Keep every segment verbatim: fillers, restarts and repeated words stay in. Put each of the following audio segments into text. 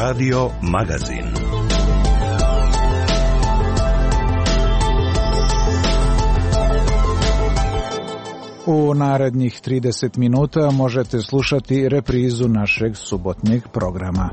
Radio Magazin. U narednih trideset minuta možete slušati reprizu našeg subotnjeg programa.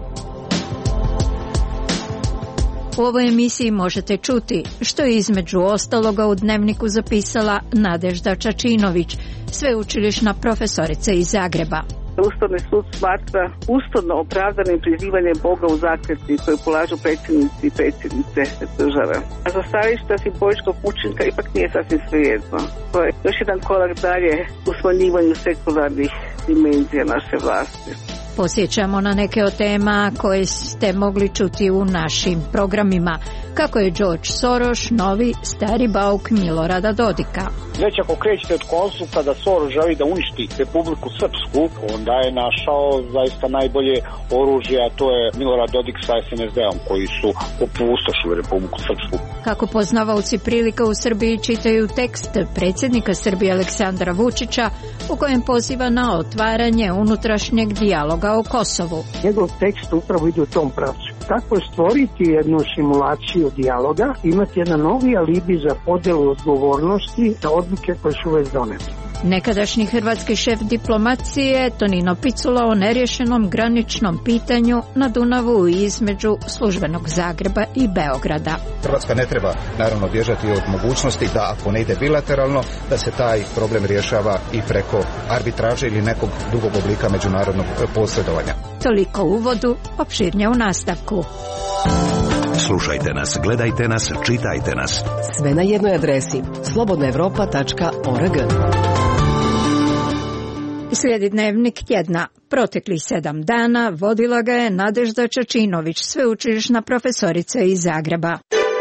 U ovoj emisiji možete čuti što je između ostaloga u Dnevniku zapisala Nadežda Čačinović, sveučilišna profesorica iz Zagreba. Ustavni sud smatra ustavno opravdanim prizivanje Boga u zakletvi koju polažu predsjednici i predsjednice države. A za stajališta simboličkog učinka ipak nije sasvim svejedno. To je još jedan korak dalje u smanjivanju sekularnih dimenzija naše vlasti. Posjećamo na neke od tema koje ste mogli čuti u našim programima, kako je George Soros novi stari bauk Milorada Dodika. Već ako krećete od konsulta da Soros želi da uništi Republiku Srpsku, onda je našao zaista najbolje oružje, a to je Milorad Dodik sa es en es de-om koji su opustošili Republiku Srpsku. Kako poznavaoci prilika u Srbiji čitaju tekst predsjednika Srbije Aleksandra Vučića u kojem poziva na otvaranje unutrašnjeg dijaloga o Kosovu. Njegov tekst upravo ide u tom pravcu. Kako stvoriti jednu simulaciju dijaloga, imati jedan novi alibi za podjelu odgovornosti za odluke koje su već donete. Nekadašnji hrvatski šef diplomacije Tonino Picula o nerješenom graničnom pitanju na Dunavu između službenog Zagreba i Beograda. Hrvatska ne treba naravno bježati od mogućnosti da ako ne ide bilateralno, da se taj problem rješava i preko arbitraže ili nekog drugog oblika međunarodnog posredovanja. Toliko u uvodu, opširnije u nastavku. Slušajte nas, gledajte nas, čitajte nas. Sve na jednoj adresi slobodna evropa tačka org. Slijedi Dnevnik tjedna. Proteklih sedam dana vodila ga je Nadežda Čačinović, sveučilišna profesorica iz Zagreba.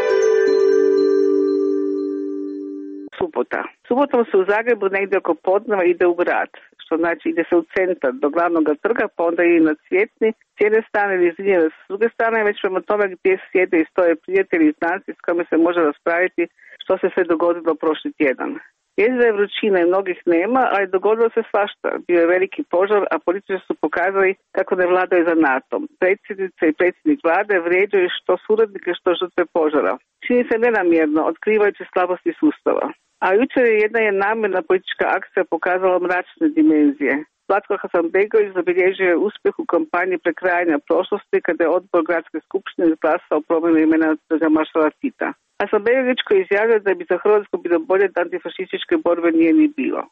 Subota. Subotom se u Zagrebu negdje oko podneva ide u grad, što znači ide se u centar do glavnog trga, pa onda i na Cvjetni, s jedne strane ili s druge strane, već prema tome gdje sjede i stoje prijatelji i znanci s kojima se može raspraviti što se sve dogodilo prošli tjedan. Jezda je vrućina i mnogih nema, ali dogodilo se svašta. Bio je veliki požar, a političari su pokazali kako ne vladaju za natom. Predsjednica i predsjednik vlade vrijeđaju što suradnike, što žrtve požara. Čini se nenamjerno, otkrivajući slabosti sustava. A jučer je jedna je namjerna politička akcija pokazala mračne dimenzije. Zlatko Hasanbegović zabilježio je uspjeh u kampanji prekrajanja prošlosti kada je odbor gradske skupštine izglasao promjenu imena za maršala Tita. Hasanbegović koji izjavio da bi za Hrvatsku bilo bolje da antifašističke borbe nije ni bilo.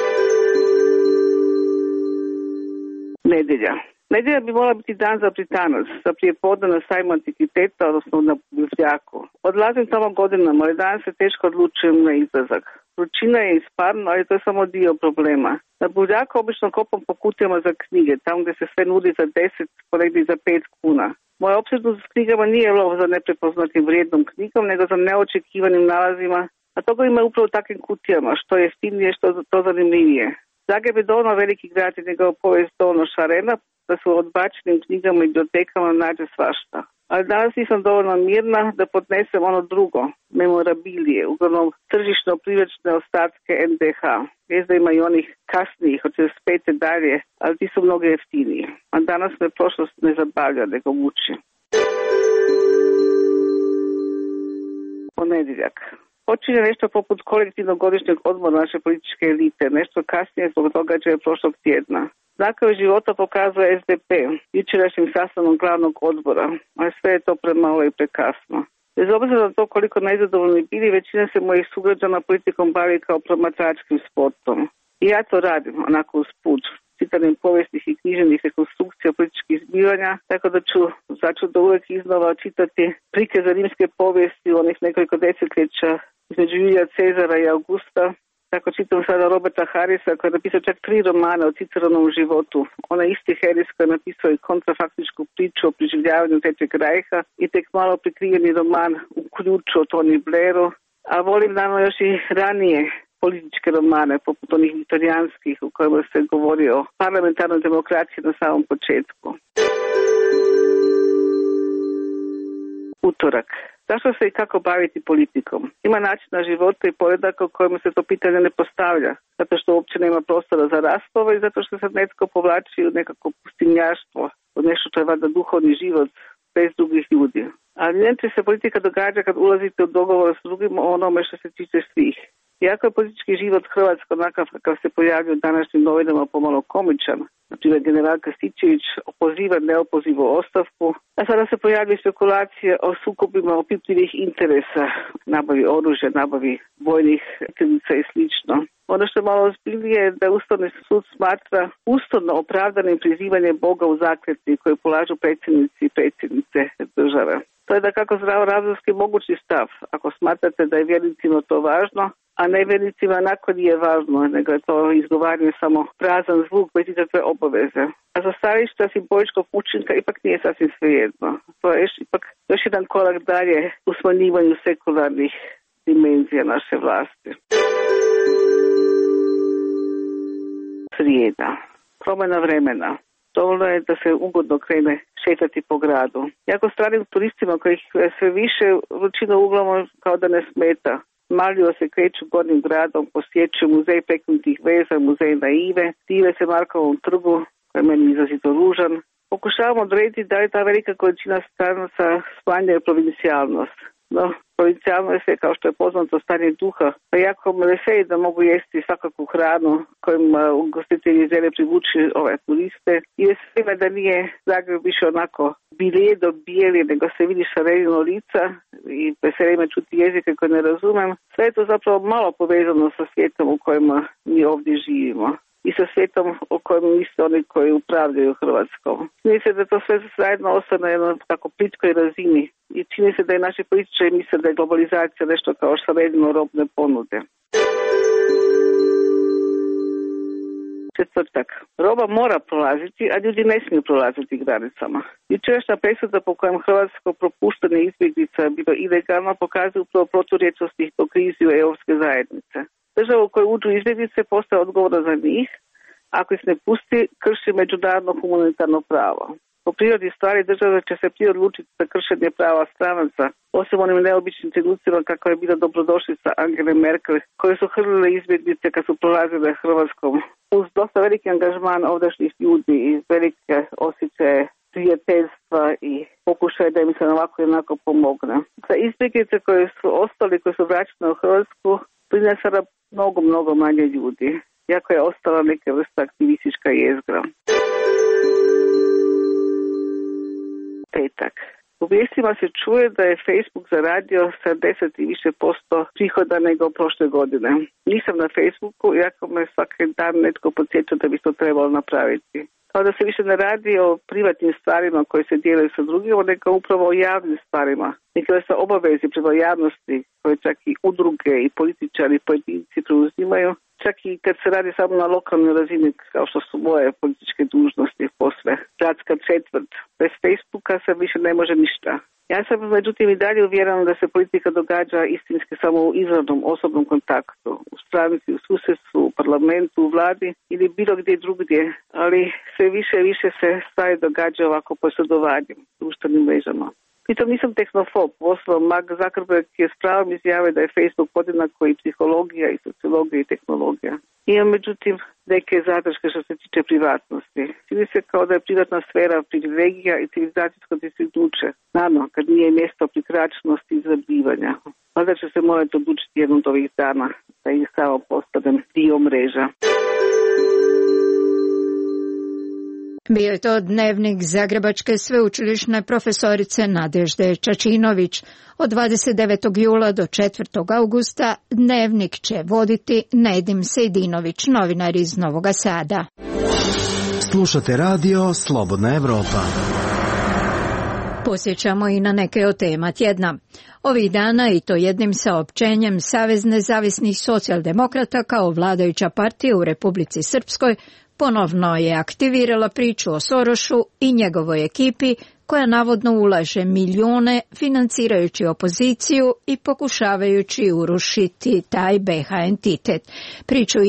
Nedjelja. Nedjelja bi morala biti dan za Britanac, za prijepodne na sajmu antikviteta, odnosno na Blježljaku. Odlazim tamo godinama, ali danas se teško odlučujem na izlazak. Vrućina je isparno, ali to je samo dio problema. Na Blježljaku obično kopam po kutijama za knjige, tamo gdje se sve nudi za deset, ponegdje za pet kuna. Moja opsjednost s knjigama nije lov za neprepoznatim vrijednom knjigom, nego za neočekivanim nalazima, a toga ima upravo takvim kutijama, što je jeftinije, što to zanimljivije. Zagreb je dovoljno veliki grad i njegova povijest dovoljno šarena, da su odbačenim knjigama i bibliotekama nađe svašta. Ali danas nisam dovoljno mirna da podnesem ono drugo, memorabilije, uglavnom tržišno privlačne ostatke en de ha. Jest da ima i onih kasnijih, od četrdeset pete dalje, ali ti su mnogo jeftiniji. A danas me prošlost ne zabavlja, nego muči. Ponedjeljak. Počinje nešto poput kolektivnog godišnjeg odmora naše političke elite, nešto kasnije zbog događaja prošlog tjedna. Znakove života pokazuje es de pe, jučerašnjim sastavom glavnog odbora, ali sve je to premalo i prekasno. Bez obzira na to koliko nezadovoljni bili, većina se mojih sugrađana politikom bavi kao promatračkim sportom. I ja to radim, onako uz put, čitanjem povijesnih i književnih rekonstrukcija političkih zbivanja, tako da ću začudo uvijek iznova čitati prikaze rimske povijesti u onih nekoliko desetljeća između Julija Cezara i Augusta. Tako čitam sada Roberta Harrisa koji je napisao čak tri romana o Ciceronovom životu. Onaj isti Harris koji je napisao i kontrafaktičku priču o preživljavanju Trećeg rajha i tek malo prikriveni roman U ključu o Tony Blairu. A volim naravno još i ranije političke romane, poput onih viktorijanskih u kojima se govori o parlamentarnoj demokraciji na samom početku. Utorak. Zašto se i kako baviti politikom? Ima načina života i poredaka u kojemu se to pitanje ne postavlja, zato što uopće nema prostora za raspravu i zato što se netko povlači u nekako pustinjaštvo, od nešto što je valjda duhovni život bez drugih ljudi. Ali Njemci se politika događa kad ulazite u dogovor s drugim o onome što se tiče svih. Iako je politički život Hrvatske onakav kakav se pojavio u današnjim novinama pomalo komičan, naprimjer general Krstičević opoziva neopozivu ostavku, a sada se pojavljaju spekulacije o sukobima opipljivih interesa, nabavi oružja, nabavi vojnih jedinica i slično. Ono što je malo ozbiljnije je da Ustavni sud smatra ustavno opravdanim prizivanje Boga u zakletvi koje polažu predsjednici i predsjednice države. To je da kako zdravorazumski mogući stav, ako smatrate da je vjernicima to važno, a nevjernicima nakon nije važno, nego je to izgovaranje samo prazan zvuk bez ikakve obaveze. A za stajališta simboličkog učinka ipak nije sasvim svejedno. To je još, ipak još jedan korak dalje u smanjivanju sekularnih dimenzija naše vlasti. Srijeda. Promjena vremena. Dovoljno je da se ugodno krene šetati po gradu. Jako stranim turistima kojih sve više vrućina uglavnom kao da ne smeta. Maljivo se kreću gornjim gradom, posjećuju muzej peknutih veza, muzej naive, dive se Markovom trgu, koji je meni izrazito ružan. Pokušavamo odrediti da li ta velika količina stranaca smanjuje provincijalnost. No, provincijalnost je, kao što je poznato, stanje duha, pa jako me veseli da mogu jesti svakakvu hranu kojim ugostitelji žele privući ove turiste i veseli da nije Zagreb više onako biljedo bijeli, nego se vidi šarenino lica i veseli me čuti jezike koje ne razumem. Sve je to zapravo malo povezano sa svijetom u kojem mi ovdje živimo i sa svijetom o kojem misle oni koji upravljaju Hrvatskom. Čini se da to sve zajedno ostane na jednoj tako plitkoj razini i čini se da i naši političari misle da je globalizacija nešto kao šarenino robne ponude. Četvrtak. Roba mora prolaziti, a ljudi ne smiju prolaziti granicama. Jučerašnja presuda po kojem hrvatsko propuštanje izbjeglica bilo ilegalno pokazuje upravo proturječnost i hipokriziju europske zajednice. Država u kojoj uđu izbjeglice postaje odgovorna za njih, ako ih ne pusti, krši međunarodno humanitarno pravo. Po prirodi stvari država će se prije odlučiti za kršenje prava stranaca, osim onim neobičnim trenucima kako je bila dobrodošlica Angele Merkel, koje su hrlile izbjeglice kad su prolazile Hrvatskom. Uz dosta veliki angažman ovdašnjih ljudi i velike osjećaje prijateljstva i pokušaje da im se ovako i onako pomogne. Za izbjeglice koje su ostali, koje su vraćene u Hrvatsku, brine sada mnogo, mnogo manje ljudi, iako je ostala neka vrsta aktivistička jezgra. Petak. U vijestima se čuje da je Facebook zaradio sedamdeset i više posto prihoda nego prošle godine. Nisam na Facebooku, iako me svaki dan netko podsjeća da bi to trebalo napraviti. Kao da se više ne radi o privatnim stvarima koje se dijele sa drugima, nego upravo o javnim stvarima. Neke vrsta obavezi prema javnosti koje čak i udruge i političari i pojedinci preuzimaju, čak i kad se radi samo na lokalnoj razini, kao što su moje političke dužnosti posve gradska četvrt. Bez Facebooka se više ne može ništa. Ja sam međutim i dalje uvjerena da se politika događa istinski samo u izravnom osobnom kontaktu, u stranici, u susjedstvu, u parlamentu, u vladi ili bilo gdje drugdje, ali sve više i više se stvari događa ovako posredovanjem društvenim mrežama. Pritom nisam tehnofob, uostalom Mark Zuckerberg je s pravom izjavio da je Facebook podjednako i psihologija i sociologija i tehnologija. Imam međutim neke zadrške što se tiče privatnosti. Čini se kao da je privatna sfera privilegija i civilizacijsko dostignuće. Naravno, kad nije mjesto prikračnosti i izrabljivanja. Valjda će se morati odlučiti jednom od ovih dana da ih samo postanem dio mreža. Bio je to dnevnik zagrebačke sveučilišne profesorice Nadežde Čačinović. Od dvadeset devetog jula do četvrtog augusta dnevnik će voditi Nedim Sejdinović, novinar iz Novoga Sada. Slušate radio Slobodna Evropa. Posjećamo i na neke od tema tjedna. Ovih dana, i to jednim saopćenjem, Savez nezavisnih socijaldemokrata kao vladajuća partija u Republici Srpskoj ponovno je aktivirala priču o Sorošu i njegovoj ekipi koja navodno ulaže milijune financirajući opoziciju i pokušavajući urušiti taj be ha entitet. Priču ima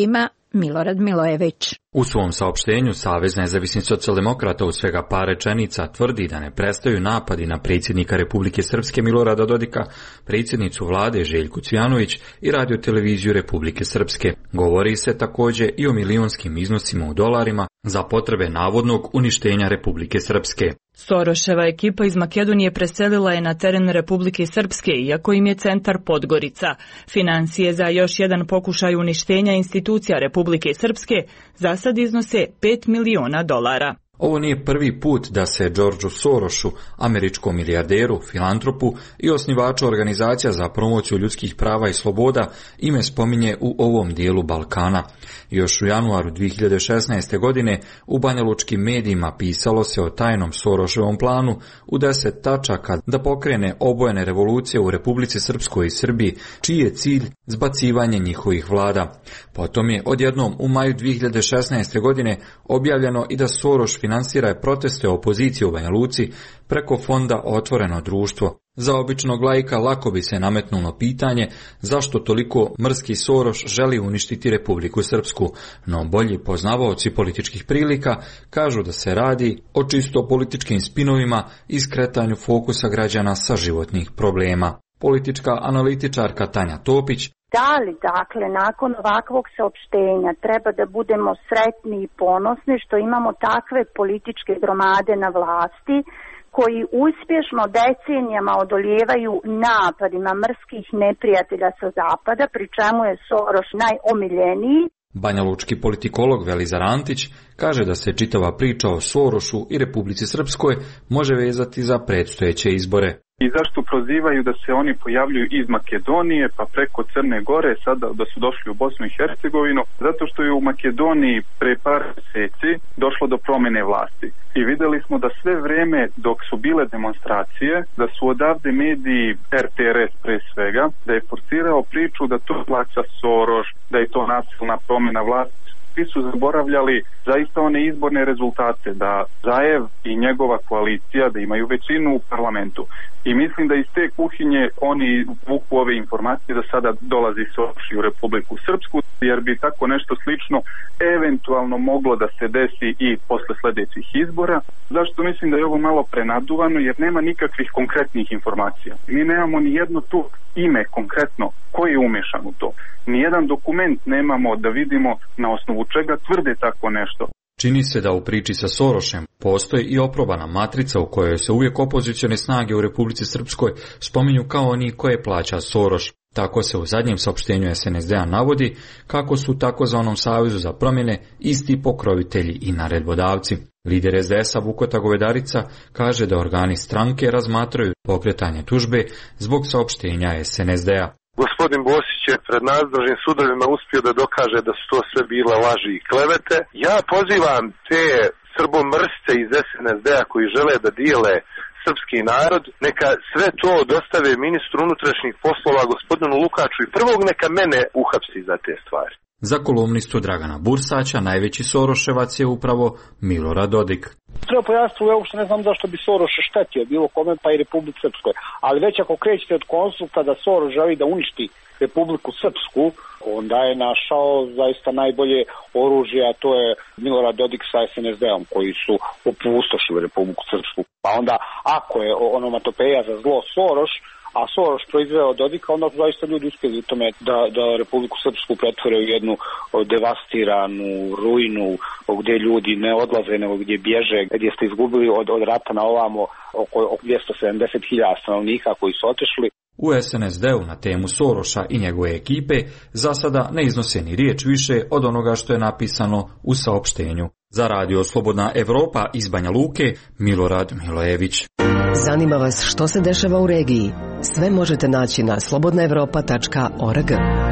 Milorad Milojević. U svom saopštenju Savez nezavisnih socijaldemokrata u svega par rečenica tvrdi da ne prestaju napadi na predsjednika Republike Srpske Milorada Dodika, predsjednicu vlade Željku Cvijanović i radioteleviziju Republike Srpske. Govori se također i o milijunskim iznosima u dolarima za potrebe navodnog uništenja Republike Srpske. Soroševa ekipa iz Makedonije preselila je na teren Republike Srpske, iako im je centar Podgorica. Financije za još jedan pokušaj uništenja institucija Republike Srpske za sad iznose pet miliona dolara. Ovo nije prvi put da se Georgeu Sorošu, američkom milijarderu, filantropu i osnivaču organizacija za promociju ljudskih prava i sloboda, ime spominje u ovom dijelu Balkana. Još u januaru dvije hiljade šesnaeste. godine u banjalučkim medijima pisalo se o tajnom Soroševom planu u deset tačaka da pokrene obojene revolucije u Republici Srpskoj i Srbiji, čiji je cilj zbacivanje njihovih vlada. Potom je odjednom u maju dvije hiljade šesnaeste. godine objavljeno i da Soroš finansira proteste opozicije u Banja Luci preko fonda Otvoreno društvo. Za običnog laika lako bi se nametnulo pitanje zašto toliko mrski Soroš želi uništiti Republiku Srpsku, no bolji poznavaoci političkih prilika kažu da se radi o čisto političkim spinovima i skretanju fokusa građana sa životnih problema. Politička analitičarka Tanja Topić: da li, dakle, nakon ovakvog saopštenja treba da budemo sretni i ponosni što imamo takve političke gromade na vlasti koji uspješno decenijama odolijevaju napadima mrskih neprijatelja sa zapada, pri čemu je Soroš najomiljeniji? Banjalučki politikolog Velizar Antić kaže da se čitava priča o Sorošu i Republici Srpskoj može vezati za predstojeće izbore. I zašto prozivaju da se oni pojavljuju iz Makedonije pa preko Crne Gore, sada da su došli u Bosnu i Hercegovinu? Zato što je u Makedoniji pre par mjeseci došlo do promjene vlasti. I vidjeli smo da sve vrijeme dok su bile demonstracije, da su odavde mediji, R T R S pre svega, da je forsirao priču da to plaća Soroš, da je to nasilna promjena vlasti. Svi su zaboravljali zaista one izborne rezultate, da Zaev i njegova koalicija da imaju većinu u parlamentu. I mislim da iz te kuhinje oni vuku ove informacije da sada dolazi Soroš u Republiku Srpsku, jer bi tako nešto slično eventualno moglo da se desi i posle sljedećih izbora. Zašto mislim da je ovo malo prenaduvano? Jer nema nikakvih konkretnih informacija. Mi nemamo ni jedno tu ime konkretno ko je umešan u to. Nijedan dokument nemamo da vidimo na osnovu čega tvrde tako nešto. Čini se da u priči sa Sorošem postoji i oprobana matrica u kojoj se uvijek opozicione snage u Republici Srpskoj spominju kao oni koje plaća Soroš. Tako se u zadnjem saopštenju S N S D-a navodi kako su takozvanom Savezu za promjene isti pokrovitelji i naredbodavci. Lider S D S-a Vukota Govedarica kaže da organi stranke razmatraju pokretanje tužbe zbog saopštenja S N S D-a. Gospodin Bosić je pred nadležnim sudovima uspio da dokaže da su to sve bile laži i klevete. Ja pozivam te srbomrsce iz S N S D-a koji žele da dijele srpski narod, neka sve to dostave ministru unutrašnjih poslova gospodinu Lukaču i prvog neka mene uhapsi za te stvari. Za kolumnistu Dragana Bursaća najveći Soroševac je upravo Milorad Dodik. Treba pojasniti, ja uopšte ne znam zašto bi Soroš štetio bilo kome pa i Republici Srpskoj. Ali već ako krećete od konsulta da Soroš želi da uništi Republiku Srpsku, onda je našao zaista najbolje oružje, a to je Milorad Dodik sa S N S D-om koji su opustošili Republiku Srpsku. Pa onda ako je onomatopeja za zlo Soroš, a Soroš proizveo Dodika, onda zaista ljudi uspjeli u tome da, da Republiku Srpsku pretvore u jednu devastiranu ruinu gdje ljudi ne odlaze nego gdje bježe, gdje ste izgubili od, od rata na ovamo oko dvjesto sedamdeset hiljada stanovnika koji su otišli. U S N S D-u na temu Soroša i njegove ekipe za sada ne iznose ni riječ više od onoga što je napisano u saopštenju. Za Radio Slobodna Evropa iz Banja Luke, Milorad Milojević. Zanima vas što se dešava u regiji? Sve možete naći na slobodna evropa tačka org.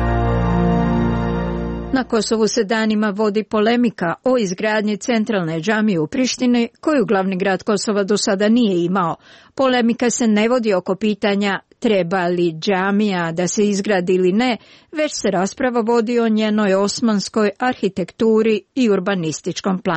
Na Kosovu se danima vodi polemika o izgradnji centralne džamije u Prištini, koju glavni grad Kosova do sada nije imao. Polemika se ne vodi oko pitanja treba li džamija da se izgradi ili ne, već se rasprava vodi o njenoj osmanskoj arhitekturi i urbanističkom planu.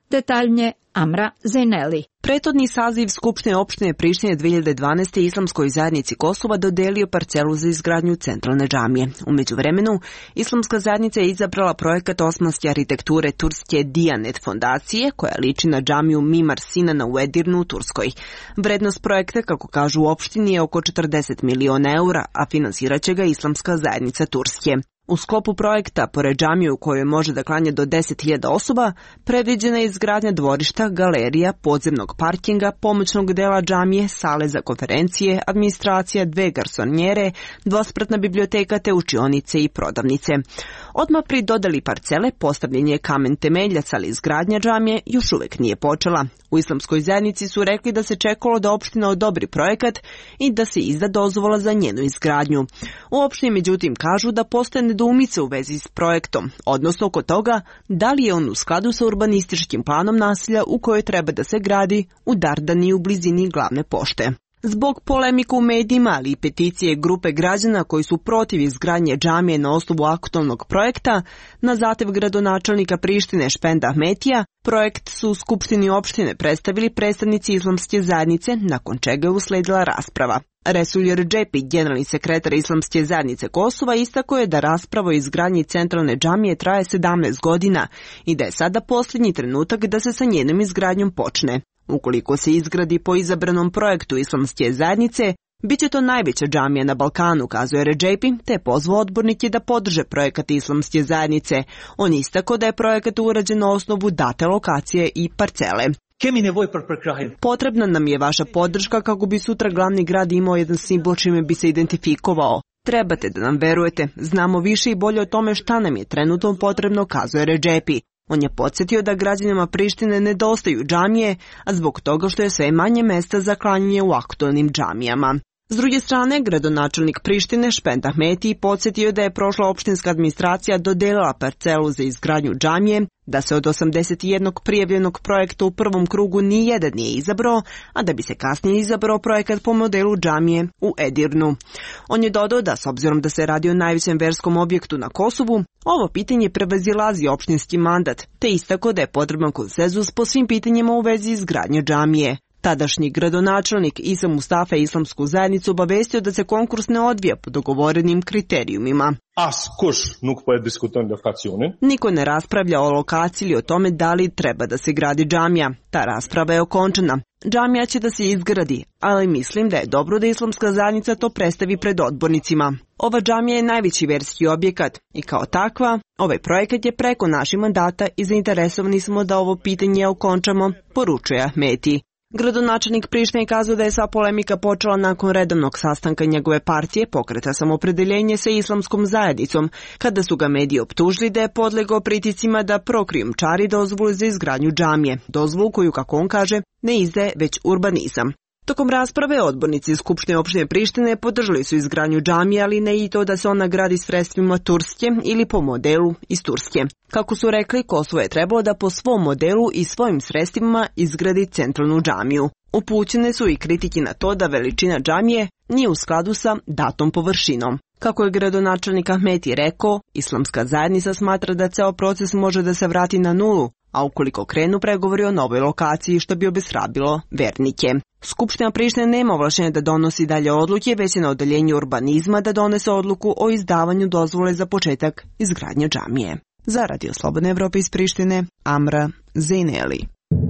Detaljnije Amra Zejneli. Prethodni saziv Skupštine opštine Prištine dve hiljade dvanaeste. Islamskoj zajednici Kosova dodelio parcelu za izgradnju centralne džamije. U međuvremenu, Islamska zajednica je izabrala projekat osmanske arhitekture turske Diyanet fondacije, koja liči na džamiju Mimar Sinana u Edirnu u Turskoj. Vrednost projekta, kako kažu u opštini, je oko četrdeset miliona eura, a finansiraće ga Islamska zajednica Turske. U sklopu projekta, pored džamije u kojoj može da klanja do deset hiljada osoba, predviđena je izgradnja dvorišta, galerija, podzemnog parkinga, pomoćnog dela džamije, sale za konferencije, administracija, dve garsonjere, dvospratna biblioteka te učionice i prodavnice. Odmah pri dodeli parcele postavljen je kamen temeljac, ali izgradnja džamije još uvek nije počela. U Islamskoj zajednici su rekli da se čekalo da opština odobri projekat i da se izda dozvola za njenu izgradnju. U opštini međutim kažu da postoje nedoumice u vezi s projektom, odnosno oko toga da li je on u skladu sa urbanističkim planom naselja u kojoj treba da se gradi u Dardani u blizini glavne pošte. Zbog polemika u medijima, ali i peticije grupe građana koji su protiv izgradnje džamije na osnovu aktualnog projekta, na zahtev gradonačelnika Prištine Špenda Ahmetija, projekt su u Skupštini opštine predstavili predstavnici Islamske zajednice, nakon čega je usledila rasprava. Resul Redžepi, generalni sekretar Islamske zajednice Kosova, istakao je da rasprava o izgradnji centralne džamije traje sedamnaest godina i da je sada posljednji trenutak da se sa njenom izgradnjom počne. Ukoliko se izgradi po izabranom projektu Islamske zajednice, bit će to najveća džamija na Balkanu, kazuje Redžepi, te je pozvao odbornike da podrže projekat Islamske zajednice. On istakao da je projekat urađen na osnovu date lokacije i parcele. Potrebna nam je vaša podrška kako bi sutra glavni grad imao jedan simbol čime bi se identifikovao. Trebate da nam verujete, znamo više i bolje o tome šta nam je trenutno potrebno, kazuje Redžepi. On je podsjetio da građanima Prištine nedostaju džamije, a zbog toga što je sve manje mesta za klanjanje u aktualnim džamijama. S druge strane, gradonačelnik Prištine Špend Ahmeti podsjetio da je prošla opštinska administracija dodelila parcelu za izgradnju džamije, da se od osamdeset jednog prijavljenog projekta u prvom krugu nijedan nije izabrao, a da bi se kasnije izabrao projekat po modelu džamije u Edirnu. On je dodao da, s obzirom da se radi o najvećem verskom objektu na Kosovu, ovo pitanje prevazilazi opštinski mandat, te istakao da je potreban konsenzus po svim pitanjima u vezi izgradnje džamije. Tadašnji gradonačelnik Isa Mustafa Islamsku zajednicu obavestio da se konkurs ne odvija po dogovorenim kriterijumima. Niko ne raspravlja o lokaciji ili o tome da li treba da se gradi džamija. Ta rasprava je okončana. Džamija će da se izgradi, ali mislim da je dobro da Islamska zajednica to predstavi pred odbornicima. Ova džamija je najveći verski objekat i kao takva, ovaj projekat je preko naših mandata i zainteresovani smo da ovo pitanje okončamo, poručuje Ahmeti. Gradonačelnik Prištine kazao da je sva polemika počela nakon redovnog sastanka njegove partije Pokreta samopredeljenje sa Islamskom zajednicom, kada su ga mediji optužili da je podlegao pritiscima da prokrijumčari dozvolu za izgradnju džamije, dozvolu koju, kako on kaže, ne izdaje već urbanizam. Tokom rasprave odbornici Skupštine opštine Prištine podržali su izgradnju džamije, ali ne i to da se ona gradi sredstvima Turske ili po modelu iz Turske. Kako su rekli, Kosovo je trebalo da po svom modelu i svojim sredstvima izgradi centralnu džamiju. Upućene su i kritike na to da veličina džamije nije u skladu sa datom površinom. Kako je gradonačelnik Ahmeti rekao, Islamska zajednica smatra da ceo proces može da se vrati na nulu, a ukoliko krenu pregovori o novoj lokaciji, što bi obeshrabilo vernike. Skupština Prištine nema ovlašćenja da donosi dalje odluke, već je na odeljenju urbanizma da donese odluku o izdavanju dozvole za početak izgradnje džamije. Za Radio Slobodne Evrope iz Prištine, Amra Zejneli.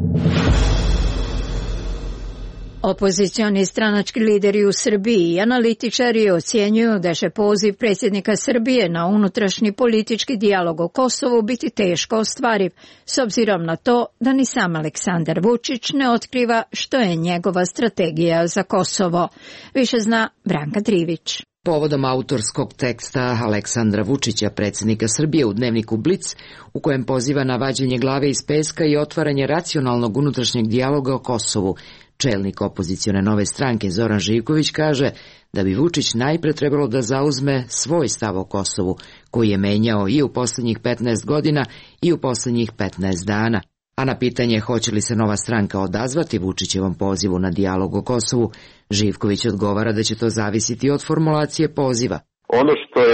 Opozicioni stranački lideri u Srbiji i analitičari ocjenjuju da će poziv predsjednika Srbije na unutrašnji politički dijalog o Kosovu biti teško ostvariv, s obzirom na to da ni sam Aleksandar Vučić ne otkriva što je njegova strategija za Kosovo. Više zna Branka Trivić. Povodom autorskog teksta Aleksandra Vučića, predsjednika Srbije, u dnevniku Blic, u kojem poziva na vađenje glave iz peska i otvaranje racionalnog unutrašnjeg dijaloga o Kosovu, čelnik opozicione Nove stranke Zoran Živković kaže da bi Vučić najpre trebalo da zauzme svoj stav o Kosovu, koji je menjao i u posljednjih petnaest godina i u posljednjih petnaest dana. A na pitanje hoće li se Nova stranka odazvati Vučićevom pozivu na dijalog o Kosovu, Živković odgovara da će to zavisiti od formulacije poziva. Ono što je sigurno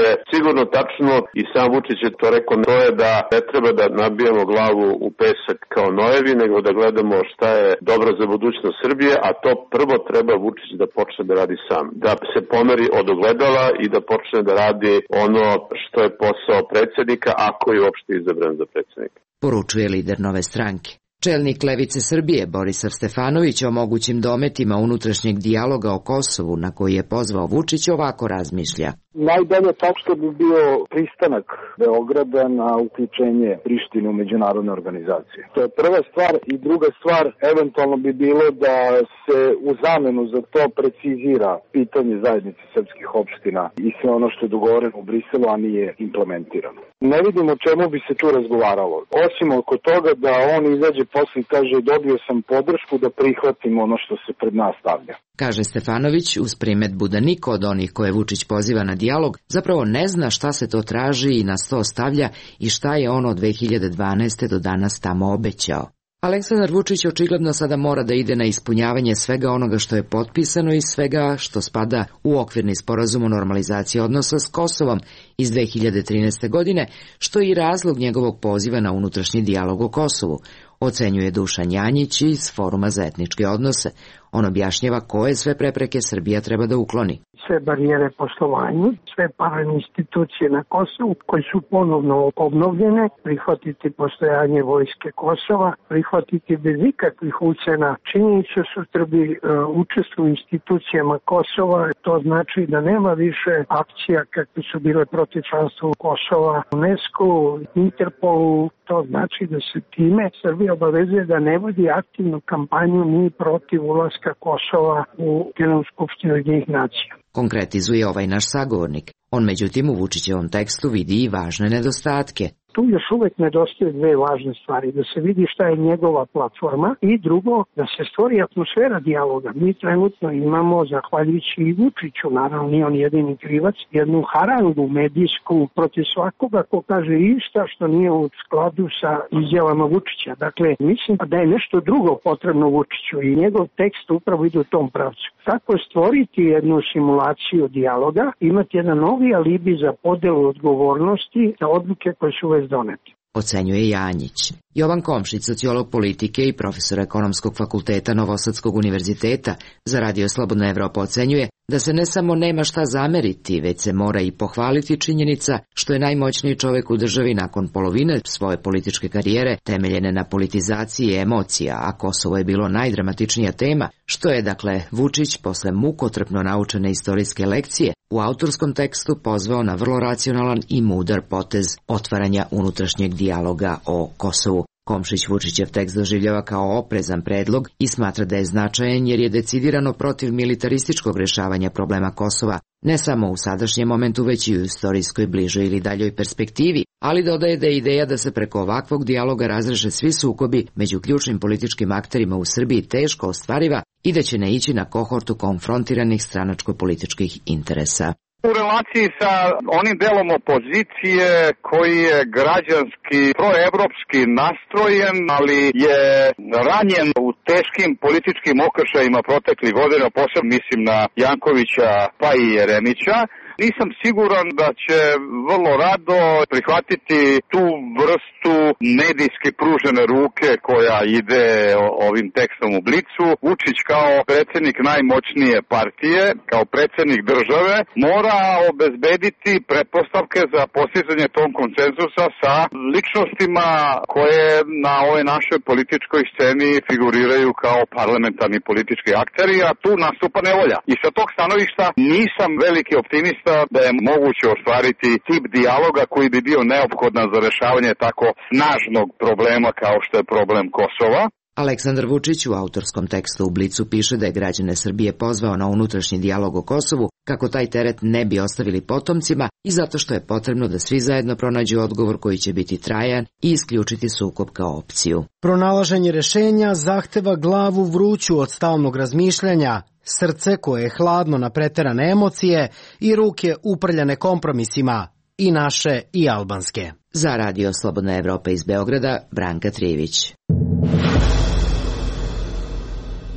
sigurno tačno i sam Vučić je to rekao, to je da ne treba da nabijamo glavu u pesak kao nojevi, nego da gledamo šta je dobro za budućnost Srbije, a to prvo treba Vučić da počne da radi sam. Da se pomeri od ogledala i da počne da radi ono što je posao predsjednika, ako je uopšte izabran za predsjednika. Poručuje lider Nove stranke. Čelnik Levice Srbije Borislav Stefanović o mogućim dometima unutrašnjeg dijaloga o Kosovu na koji je pozvao Vučić ovako razmišlja. Najdalje tačka bi bio pristanak Beograda na uključenje Prištine u međunarodne organizacije. To je prva stvar i druga stvar eventualno bi bilo da se u zamenu za to precizira pitanje zajednice srpskih opština i sve ono što je dogovoreno u Briselu, a nije implementirano. Ne vidimo o čemu bi se tu razgovaralo. Osim oko toga da on izađe posle i kaže dobio sam podršku da prihvatim ono što se pred nas stavlja. Kaže Stefanović uz primetbu da niko od onih koje Vučić poziva na dijalog zapravo ne zna šta se to traži i na sto stavlja i šta je on od dve hiljade dvanaeste. do danas tamo obećao. Aleksandar Vučić očigledno sada mora da ide na ispunjavanje svega onoga što je potpisano i svega što spada u okvirni sporazum o normalizaciji odnosa s Kosovom iz dve hiljade trinaeste. godine, što je i razlog njegovog poziva na unutrašnji dijalog o Kosovu, ocenjuje Dušan Janjić iz Foruma za etničke odnose. On objašnjava koje sve prepreke Srbija treba da ukloni. Sve barijere poslovanju, sve paralelne institucije na Kosovu koje su ponovno obnovljene, prihvatiti postojanje vojske Kosova, prihvatiti bez ikakvih ucena činjenicu su Srbi e, učestvuju u institucijama Kosova. To znači da nema više akcija kakve su bile protiv članstva Kosova, UNESCO, Interpolu. To znači da se time Srbija obavezuje da ne vodi aktivnu kampanju ni protiv ulaska Kosova u Generalnu skupštinu Ujedinjenih nacija. Konkretizuje ovaj naš sagovornik. On međutim u Vučićevom tekstu vidi i važne nedostatke. Tu još uvek nedostaju dve važne stvari, da se vidi šta je njegova platforma i drugo, da se stvori atmosfera dijaloga. Mi trenutno imamo, zahvaljujući i Vučiću, naravno nije on jedini krivac, jednu harangu medijsku protiv svakoga ko kaže išta što nije u skladu sa izjavama Vučića. Dakle, mislim da je nešto drugo potrebno Vučiću i njegov tekst upravo ide u tom pravcu. Kako stvoriti jednu simulaciju dijaloga, imati jedan novi alibi za podelu odgovornosti za odluke koje su već doneti. Ocenjuje Janjić. Jovan Komšić, sociolog politike i profesor ekonomskog fakulteta Novosadskog univerziteta, za Radio Slobodna Evropa ocenjuje da se ne samo nema šta zameriti, već se mora i pohvaliti činjenica što je najmoćniji čovjek u državi nakon polovine svoje političke karijere temeljene na politizaciji emocija, a Kosovo je bilo najdramatičnija tema, što je dakle Vučić posle mukotrpno naučene istorijske lekcije u autorskom tekstu pozvao na vrlo racionalan i mudar potez otvaranja unutrašnjeg dijaloga o Kosovu. Komšić Vučićev tekst doživljava kao oprezan predlog i smatra da je značajan jer je decidirano protiv militarističkog rešavanja problema Kosova, ne samo u sadašnjem momentu, već i u istorijskoj bližoj ili daljoj perspektivi, ali dodaje da je ideja da se preko ovakvog dijaloga razreše svi sukobi među ključnim političkim akterima u Srbiji teško ostvariva i da će naići na kohortu konfrontiranih stranačko-političkih interesa. U relaciji sa onim delom opozicije koji je građanski proevropski nastrojen, ali je ranjen u teškim političkim okršajima proteklih godina, posebno mislim na Jankovića pa i Jeremića, nisam siguran da će vrlo rado prihvatiti tu vrstu medijski pružene ruke koja ide ovim tekstom u Blicu. Vučić kao predsjednik najmoćnije partije, kao predsjednik države, mora obezbediti pretpostavke za postizanje tom konsenzusa sa ličnostima koje na ovoj našoj političkoj sceni figuriraju kao parlamentarni politički akteri, a tu nastupa nevolja. I sa tog stanovišta nisam veliki optimista da je moguće ostvariti tip dijaloga koji bi bio neophodan za rešavanje tako snažnog problema kao što je problem Kosova. Aleksandar Vučić u autorskom tekstu u Blicu piše da je građane Srbije pozvao na unutrašnji dijalog o Kosovu kako taj teret ne bi ostavili potomcima i zato što je potrebno da svi zajedno pronađu odgovor koji će biti trajan i isključiti sukob kao opciju. Pronalaženje rešenja zahteva glavu vruću od stalnog razmišljanja, srce koje je hladno na preterane emocije i ruke uprljane kompromisima, i naše i albanske. Za Radio Slobodna Evropa iz Beograda, Branka Trijević.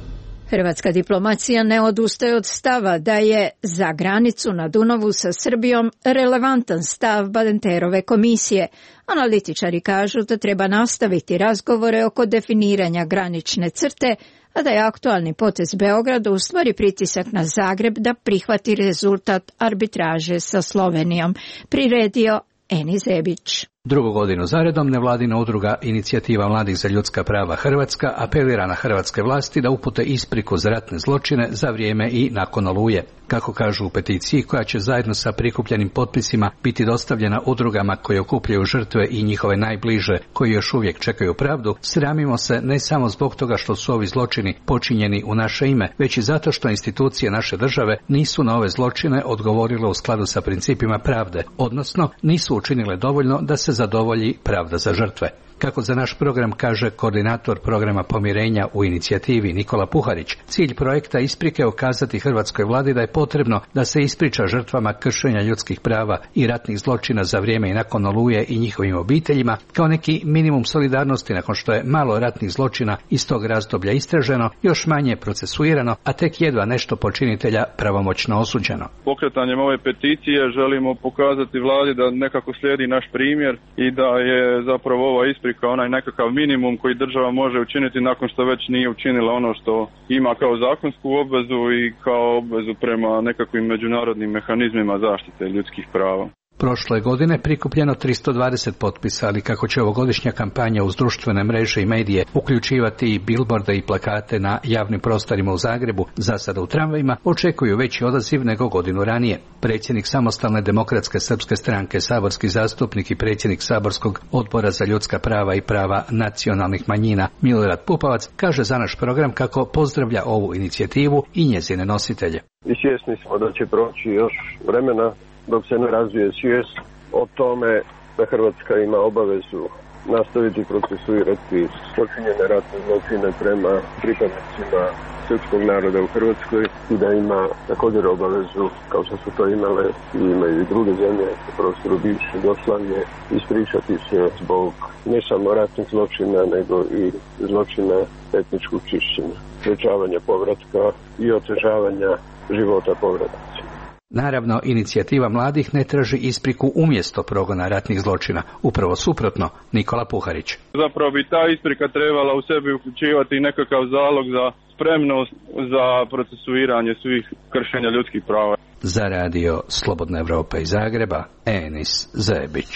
Hrvatska diplomacija ne odustaje od stava da je za granicu na Dunavu sa Srbijom relevantan stav Badenterove komisije. Analitičari kažu da treba nastaviti razgovore oko definiranja granične crte, a da je aktualni potez Beograda u stvari pritisak na Zagreb da prihvati rezultat arbitraže sa Slovenijom, priredio Eni Zebić. Drugu godinu zaredom nevladina udruga Inicijativa mladih za ljudska prava Hrvatska apelira na hrvatske vlasti da upute ispriku za ratne zločine za vrijeme i nakon Oluje. Kako kažu u peticiji koja će zajedno sa prikupljenim potpisima biti dostavljena udrugama koje okupljaju žrtve i njihove najbliže koji još uvijek čekaju pravdu, sramimo se ne samo zbog toga što su ovi zločini počinjeni u naše ime, već i zato što institucije naše države nisu na ove zločine odgovorile u skladu sa principima pravde, odnosno nisu učinile dovoljno da se zadovolji pravda za žrtve. Kako za naš program kaže koordinator programa pomirenja u inicijativi Nikola Puharić, cilj projekta isprike je ukazati hrvatskoj vladi da je potrebno da se ispriča žrtvama kršenja ljudskih prava i ratnih zločina za vrijeme i nakon Oluje i njihovim obiteljima, kao neki minimum solidarnosti nakon što je malo ratnih zločina iz tog razdoblja istraženo, još manje procesuirano, a tek jedva nešto počinitelja pravomoćno osuđeno. Pokretanjem ove peticije želimo pokazati vladi da nekako slijedi naš primjer i da je zapravo ova isprika kao onaj nekakav minimum koji država može učiniti nakon što već nije učinila ono što ima kao zakonsku obvezu i kao obvezu prema nekakvim međunarodnim mehanizmima zaštite ljudskih prava. Prošle godine prikupljeno tristo dvadeset potpisa, ali kako će ovogodišnja kampanja uz društvene mreže i medije uključivati i bilborde i plakate na javnim prostorima u Zagrebu, zasada u tramvajima, očekuju veći odaziv nego godinu ranije. Predsjednik Samostalne demokratske srpske stranke, saborski zastupnik i predsjednik saborskog odbora za ljudska prava i prava nacionalnih manjina Milorad Pupovac kaže za naš program kako pozdravlja ovu inicijativu i njezine nositelje. I svjesni smo da će proći još vremena dok se ne razvije svijest o tome da Hrvatska ima obavezu nastaviti procesuirati počinjene ratne zločine prema pripadnicima srpskog naroda u Hrvatskoj i da ima također obavezu, kao što su to imale i imaju i druge zemlje u prostoru bivše Jugoslavije, ispričati se zbog ne samo ratnih zločina, nego i zločina etničkog čišćenja, sprečavanja povratka i otežavanja života povratnici. Naravno, inicijativa mladih ne traži ispriku umjesto progona ratnih zločina. Upravo suprotno, Nikola Puharić. Zapravo bi ta isprika trebala u sebi uključivati nekakav zalog za spremnost za procesuiranje svih kršenja ljudskih prava. Za radio Slobodna Evropa iz Zagreba, Enis Zebić.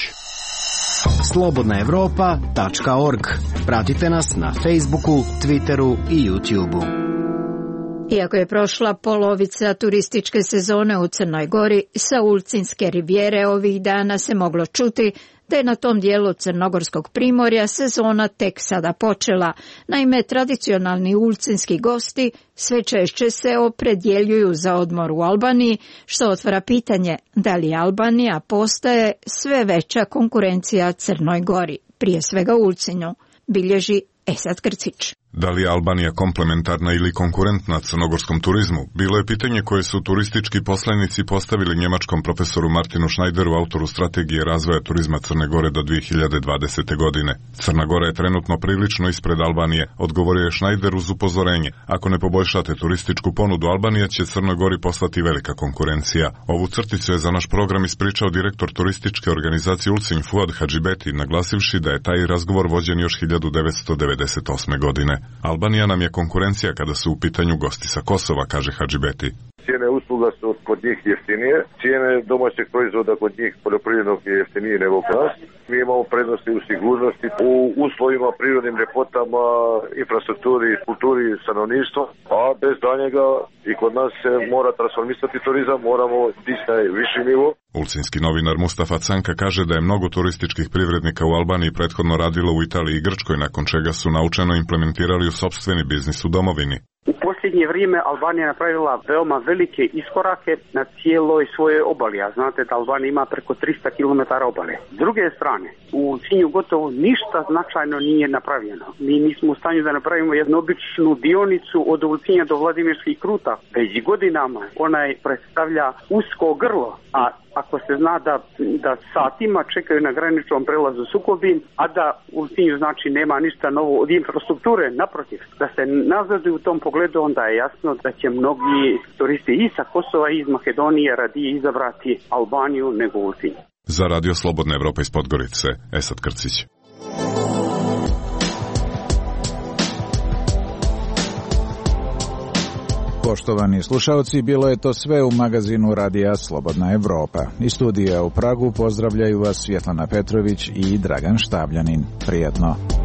slobodna evropa tačka org. Pratite nas na Facebooku, Twitteru i YouTubeu. Iako je prošla polovica turističke sezone u Crnoj Gori, sa Ulcinske rivijere ovih dana se moglo čuti da je na tom dijelu crnogorskog primorja sezona tek sada počela. Naime, tradicionalni ulcinski gosti sve češće se opredjeljuju za odmor u Albaniji, što otvara pitanje da li Albanija postaje sve veća konkurencija Crnoj Gori, prije svega Ulcinju, bilježi Esad Krcić. Da li je Albanija komplementarna ili konkurentna crnogorskom turizmu? Bilo je pitanje koje su turistički poslanici postavili njemačkom profesoru Martinu Schneideru, autoru strategije razvoja turizma Crne Gore do dvije hiljade dvadesete. godine. Crna Gora je trenutno prilično ispred Albanije, odgovorio je Schneider uz upozorenje. Ako ne poboljšate turističku ponudu, Albanija će Crnoj Gori postati velika konkurencija. Ovu crticu je za naš program ispričao direktor turističke organizacije Ulcinj Fuad Hadžibeti, naglasivši da je taj razgovor vođen još hiljadu devetsto devedeset osme. godine. Albanija nam je konkurencija kada su u pitanju gosti sa Kosova, kaže Hadžibeti. Cijene usluga su kod njih jeftinije, cijene domaćeg proizvoda kod njih poljoprivrednog je jeftinije nego kod nas. Mi imamo prednosti u sigurnosti, u uslovima, prirodnim ljepotama, infrastrukturi, kulturi i stanovništva, a bez daljnjega i kod nas se mora transformisati turizam, moramo dići na viši nivo. Ulcinski novinar Mustafa Canka kaže da je mnogo turističkih privrednika u Albaniji prethodno radilo u Italiji i Grčkoj, nakon čega su naučeno implementirali u sopstveni biznis u domovini. U posljednje vrijeme Albanija je napravila veoma velike iskorake na cijeloj svojoj obali, a znate da Albanija ima preko tristo kilometara obale. S druge strane, u Ulcinju gotovo ništa značajno nije napravljeno. Mi nismo u stanju da napravimo jednu običnu dionicu od Ulcinja do Vladimirskih Kruta. Već godinama ona predstavlja usko grlo, a ako se zna da, da satima čekaju na graničnom prelazu Sukobin, a da u Sinju znači nema ništa novo od infrastrukture, naprotiv, da se nazaduju u tom pogledu, onda je jasno da će mnogi turisti i sa Kosova i iz Makedonije radije izabrati Albaniju nego u Sinju. Za Radio Slobodna Evropa iz Podgorice, Esad Krcić. Poštovani slušaoci, bilo je to sve u magazinu Radija Slobodna Evropa. Iz studija u Pragu pozdravljaju vas Svjetlana Petrović i Dragan Štavljanin. Prijetno.